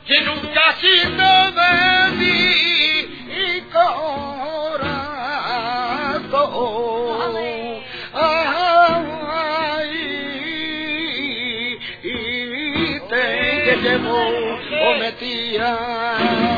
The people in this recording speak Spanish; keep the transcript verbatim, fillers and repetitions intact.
y nunca quito de mi corazón. Ay, y te llevo o metía